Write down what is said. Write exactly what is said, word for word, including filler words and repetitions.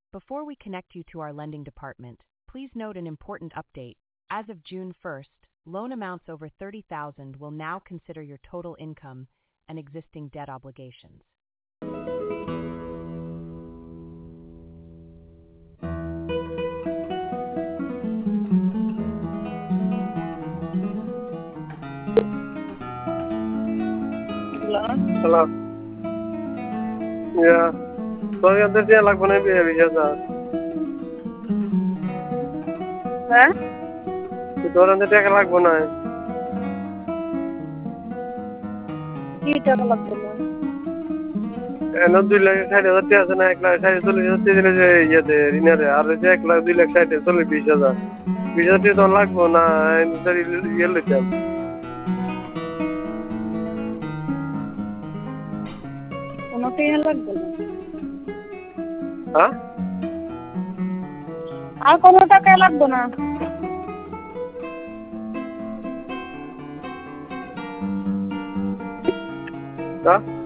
Before we connect you to our lending department, please note an important update. As of June first, loan amounts over thirty thousand will now consider your total income and existing debt obligations. Hello. Yeah. So you have to like when I be here. হ্যাঁ তোর হাতে টাকা লাগবে না। কি টাকা লাগবে না? এন দুই লাখ ষাট হাজার টাকা আছে না, এক লাখ ষাট চল্লিশ হাজার টাকা দিলে যে ইয়েতে ঋণের আর যে এক লাখ দুই লাখ ষাট চল্লিশ বিশ হাজার বিশ হাজার টাকা তো লাগবো না, ইয়ে লইতাম। কোনো টাকা লাগবে না। হ্যাঁ আর কোনো টাকা লাগবে না। হ্যাঁ